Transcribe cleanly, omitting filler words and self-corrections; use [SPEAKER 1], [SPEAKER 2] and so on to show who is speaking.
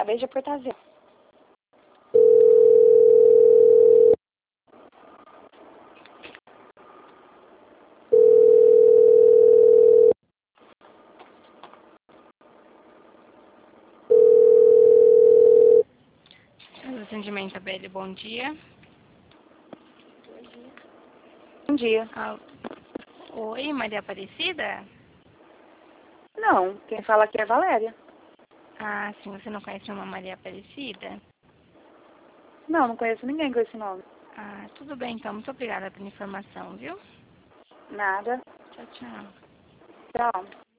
[SPEAKER 1] vez de apertar zero.
[SPEAKER 2] Atendimento ABL, bom dia.
[SPEAKER 1] Bom dia.
[SPEAKER 2] Oi, Maria Aparecida?
[SPEAKER 1] Não, quem fala aqui é Valéria.
[SPEAKER 2] Ah, sim, você não conhece uma Maria Aparecida?
[SPEAKER 1] Não conheço ninguém com esse nome.
[SPEAKER 2] Ah, tudo bem então, muito obrigada pela informação, viu?
[SPEAKER 1] Nada.
[SPEAKER 2] Tchau, tchau.
[SPEAKER 1] Tchau.